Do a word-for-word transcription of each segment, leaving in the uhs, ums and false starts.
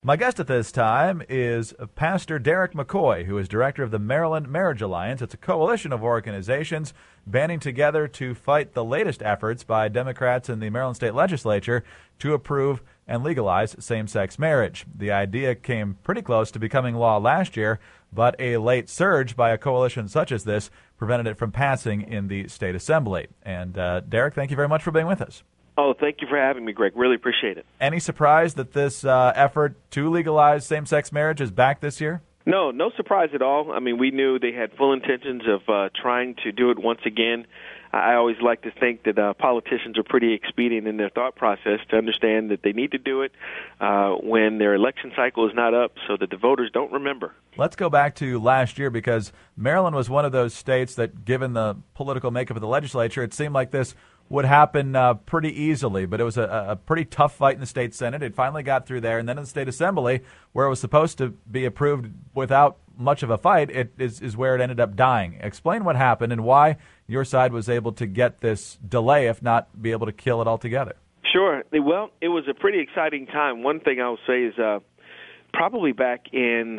My guest at this time is Pastor Derek McCoy, who is director of the Maryland Marriage Alliance. It's a coalition of organizations banding together to fight the latest efforts by Democrats in the Maryland State Legislature to approve and legalize same-sex marriage. The idea came pretty close to becoming law last year, but a late surge by a coalition such as this prevented it from passing in the state assembly. And uh, Derek, thank you very much for being with us. Oh, thank you for having me, Greg. Really appreciate it. Any surprise that this uh, effort to legalize same-sex marriage is back this year? No, no surprise at all. I mean, we knew they had full intentions of uh, trying to do it once again. I always like to think that uh, politicians are pretty expedient in their thought process to understand that they need to do it uh, when their election cycle is not up so that the voters don't remember. Let's go back to last year, because Maryland was one of those states that, given the political makeup of the legislature, it seemed like this would happen uh, pretty easily, but it was a, a pretty tough fight in the state Senate. It finally got through there, and then in the state assembly, where it was supposed to be approved without much of a fight, it is, is where it ended up dying. Explain what happened and why your side was able to get this delay, if not be able to kill it altogether. Sure. Well, it was a pretty exciting time. One thing I'll say is uh, probably back in,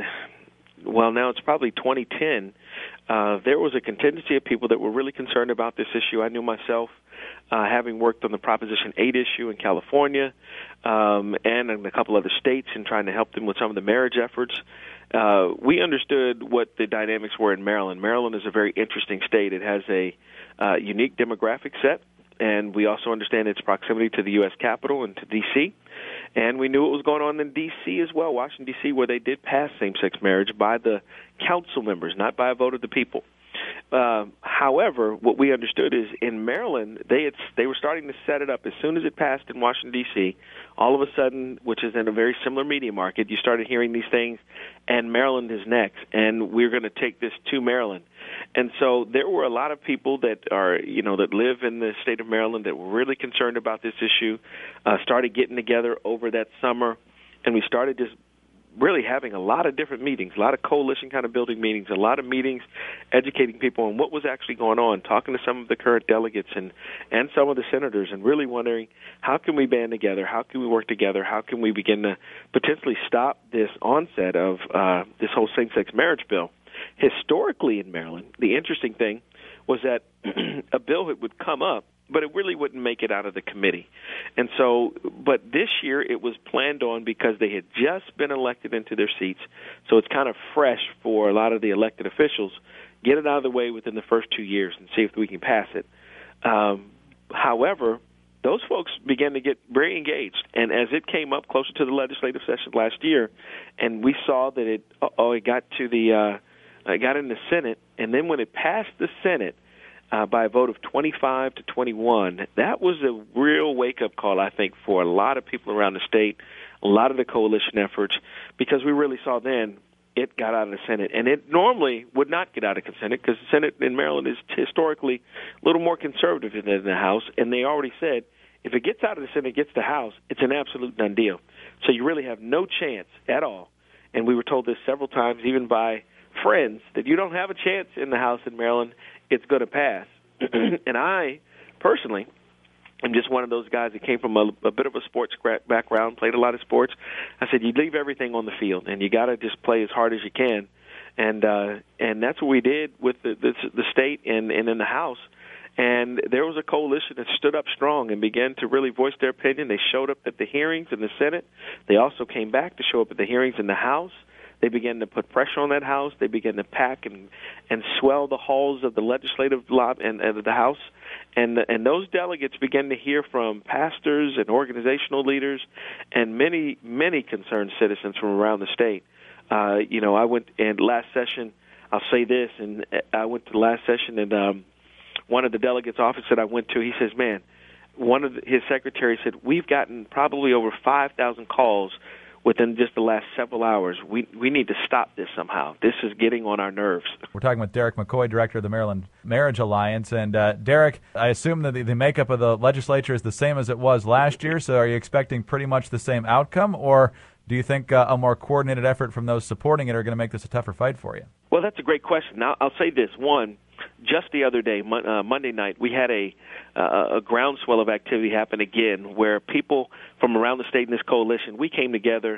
well, now it's probably twenty ten, uh, there was a contingency of people that were really concerned about this issue. I knew myself, uh, having worked on the Proposition eight issue in California um, and in a couple other states and trying to help them with some of the marriage efforts. Uh, we understood what the dynamics were in Maryland. Maryland is a very interesting state. It has a uh, unique demographic set, and we also understand its proximity to the U S Capitol and to D C, and we knew what was going on in D C as well, Washington, D C, where they did pass same-sex marriage by the council members, not by a vote of the people. Uh, however, what we understood is in Maryland, they had, they were starting to set it up. As soon as it passed in Washington, D C, all of a sudden, which is in a very similar media market, you started hearing these things, and Maryland is next, and we're going to take this to Maryland. And so there were a lot of people that are, you know, that live in the state of Maryland that were really concerned about this issue, uh, started getting together over that summer, and we started just really having a lot of different meetings, a lot of coalition kind of building meetings, a lot of meetings educating people on what was actually going on, talking to some of the current delegates and, and some of the senators, and really wondering how can we band together, how can we work together, how can we begin to potentially stop this onset of uh, this whole same-sex marriage bill. Historically in Maryland, the interesting thing was that a bill would come up, but it really wouldn't make it out of the committee. And so, but this year it was planned on because they had just been elected into their seats, so it's kind of fresh for a lot of the elected officials. Get it out of the way within the first two years and see if we can pass it. Um, however, those folks began to get very engaged, and as it came up closer to the legislative session last year, and we saw that it, oh, it got to the, uh, it got in the Senate, and then when it passed the Senate, Uh, by a vote of twenty-five to twenty-one, that was a real wake-up call, I think, for a lot of people around the state, a lot of the coalition efforts, because we really saw then it got out of the Senate. And it normally would not get out of the Senate because the Senate in Maryland is historically a little more conservative than the House, and they already said if it gets out of the Senate, it gets the House, it's an absolute done deal. So you really have no chance at all. And we were told this several times, even by friends, that you don't have a chance in the House in Maryland. It's going to pass. And I, personally, am just one of those guys that came from a, a bit of a sports background, played a lot of sports. I said, you leave everything on the field, and you got to just play as hard as you can. And uh, and that's what we did with the, the, the state and, and in the House. And there was a coalition that stood up strong and began to really voice their opinion. They showed up at the hearings in the Senate. They also came back to show up at the hearings in the House. They began to put pressure on that House. They began to pack and, and swell the halls of the legislative lobby and, and the House. And, and those delegates began to hear from pastors and organizational leaders and many, many concerned citizens from around the state. Uh, you know, I went in last session, I'll say this, and I went to the last session, and um, one of the delegates' office that I went to, he says, man, one of the, his secretaries said, we've gotten probably over five thousand calls within just the last several hours. We we need to stop this somehow. This is getting on our nerves. We're talking with Derek McCoy, director of the Maryland Marriage Alliance. And uh, Derek, I assume that the, the makeup of the legislature is the same as it was last year, so are you expecting pretty much the same outcome, or do you think uh, a more coordinated effort from those supporting it are going to make this a tougher fight for you? Well, that's a great question. Now, I'll say this. One, just the other day, uh, Monday night, we had a, uh, a groundswell of activity happen again where people from around the state in this coalition, we came together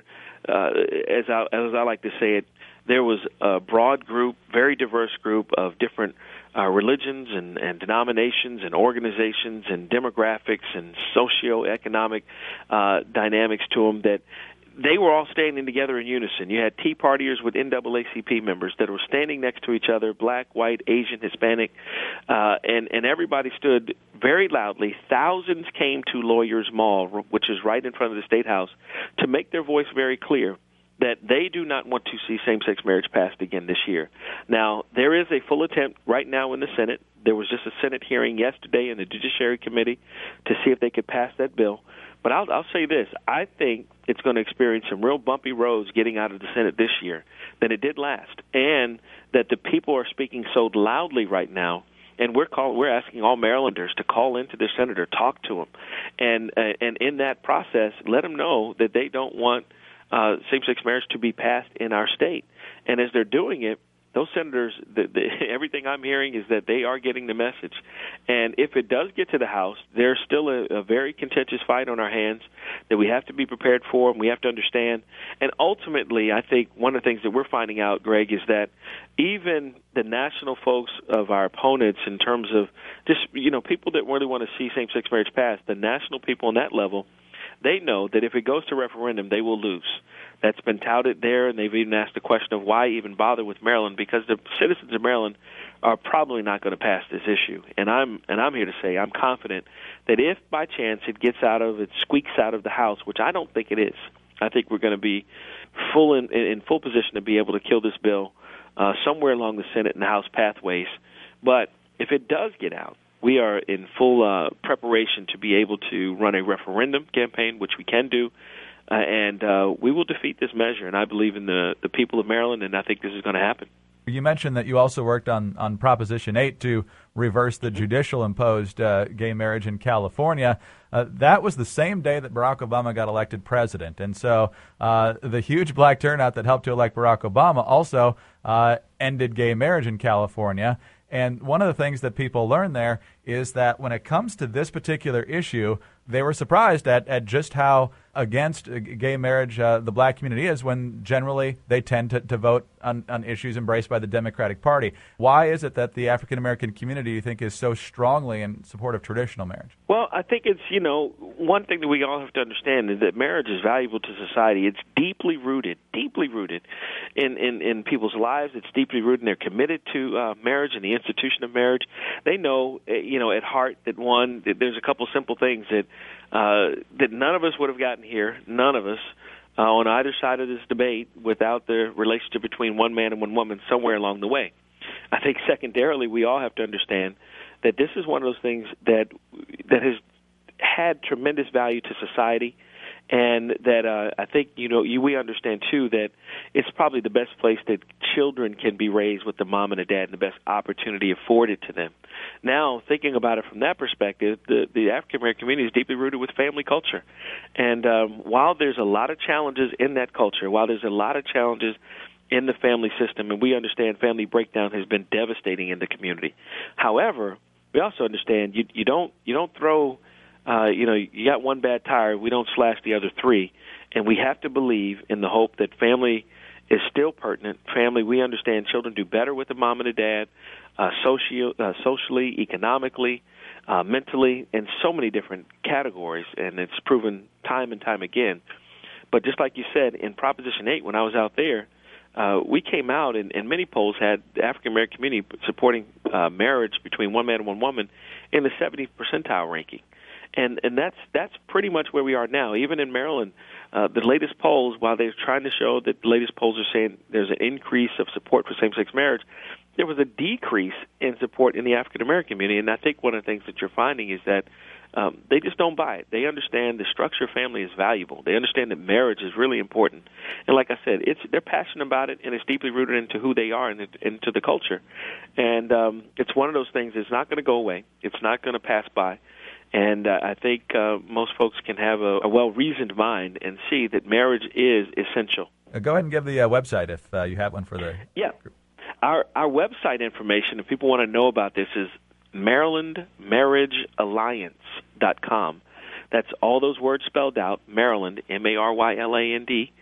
uh, as I as I like to say it, there was a broad group, very diverse group of different uh, religions and, and denominations and organizations and demographics and socioeconomic uh, dynamics to them that they were all standing together in unison. You had Tea Partiers with N double A C P members that were standing next to each other, black, white, Asian, Hispanic, uh, and, and everybody stood very loudly. Thousands came to Lawyers Mall, which is right in front of the State House, to make their voice very clear that they do not want to see same-sex marriage passed again this year. Now, there is a full attempt right now in the Senate. There was just a Senate hearing yesterday in the Judiciary Committee to see if they could pass that bill. But I'll, I'll say this. I think it's going to experience some real bumpy roads getting out of the Senate this year than it did last, and that the people are speaking so loudly right now. And we're call, we're asking all Marylanders to call into their senator, talk to them, and uh, and in that process, let them know that they don't want uh, same-sex marriage to be passed in our state. And as they're doing it, those senators, the, the, everything I'm hearing is that they are getting the message. And if it does get to the House, there's still a, a very contentious fight on our hands that we have to be prepared for and we have to understand. And ultimately, I think one of the things that we're finding out, Greg, is that even the national folks of our opponents, in terms of just, you know, people that really want to see same-sex marriage passed, the national people on that level, they know that if it goes to referendum, they will lose. That's been touted there, and they've even asked the question of why even bother with Maryland, because the citizens of Maryland are probably not going to pass this issue. And I'm and I'm here to say I'm confident that if by chance it gets out of, it squeaks out of the House, which I don't think it is, I think we're going to be full in, in full position to be able to kill this bill uh, somewhere along the Senate and the House pathways. But if it does get out, we are in full uh, preparation to be able to run a referendum campaign, which we can do, uh, and uh, we will defeat this measure. And I believe in the, the people of Maryland, and I think this is going to happen. You mentioned that you also worked on, on Proposition eight to reverse the judicial-imposed uh, gay marriage in California. Uh, that was the same day that Barack Obama got elected president. And so uh, the huge black turnout that helped to elect Barack Obama also uh, ended gay marriage in California. And one of the things that people learn there is that when it comes to this particular issue, they were surprised at, at just how against gay marriage uh, the black community is, when generally they tend to, to vote on, on issues embraced by the Democratic Party. Why is it that the African-American community, you think, is so strongly in support of traditional marriage? Well, I think it's, you know, one thing that we all have to understand is that marriage is valuable to society. It's deeply rooted, deeply rooted in, in, in people's lives. It's deeply rooted, and they're committed to uh, marriage and the institution of marriage. They know, you know, at heart that, one, that there's a couple simple things that uh, that none of us would have gotten here, none of us, uh, on either side of this debate without the relationship between one man and one woman somewhere along the way. I think secondarily, we all have to understand that this is one of those things that that has had tremendous value to society, and that uh, I think, you know, you, we understand, too, that it's probably the best place that children can be raised with the mom and the dad and the best opportunity afforded to them. Now, thinking about it from that perspective, the, the African-American community is deeply rooted with family culture. And um, while there's a lot of challenges in that culture, while there's a lot of challenges in the family system, and we understand family breakdown has been devastating in the community. However, we also understand you, you don't you don't throw Uh, you know, you got one bad tire, we don't slash the other three. And we have to believe in the hope that family is still pertinent. Family, we understand children do better with the mom and the dad, uh, socio, uh, socially, economically, uh, mentally, in so many different categories. And it's proven time and time again. But just like you said, in Proposition eight, when I was out there, uh, we came out, and, and many polls had the African-American community supporting uh, marriage between one man and one woman in the seventieth percentile ranking. And and that's that's pretty much where we are now. Even in Maryland, uh, the latest polls, while they're trying to show that the latest polls are saying there's an increase of support for same-sex marriage, there was a decrease in support in the African-American community. And I think one of the things that you're finding is that um, they just don't buy it. They understand the structure of family is valuable. They understand that marriage is really important. And like I said, it's they're passionate about it, and it's deeply rooted into who they are and into the culture. And um, it's one of those things that's not going to go away. It's not going to pass by. And uh, I think uh, most folks can have a, a well-reasoned mind and see that marriage is essential. Uh, go ahead and give the uh, website if uh, you have one for the yeah. group. Our our website information, if people want to know about this, is Maryland Marriage Alliance dot com. That's all those words spelled out, Maryland, M A R Y L A N D,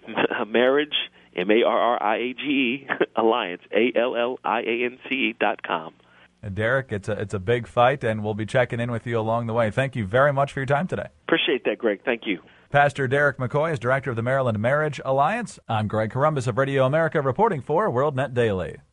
marriage, M A R R I A G E, Alliance, A L L I A N C E dot com. And Derek, it's a, it's a big fight, and we'll be checking in with you along the way. Thank you very much for your time today. Appreciate that, Greg. Thank you. Pastor Derek McCoy is director of the Maryland Marriage Alliance. I'm Greg Corombos of Radio America reporting for WorldNet Daily.